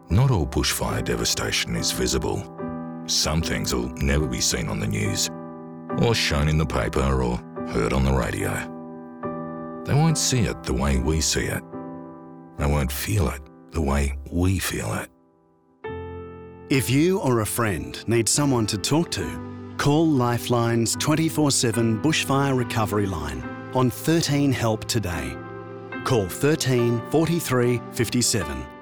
Not all bushfire devastation is visible. Some things will never be seen on the news, or shown in the paper, or heard on the radio. They won't see it the way we see it. They won't feel it the way we feel it. If you or a friend need someone to talk to, call Lifeline's 24/7 bushfire recovery line on 13 HELP today. Call 13 43 57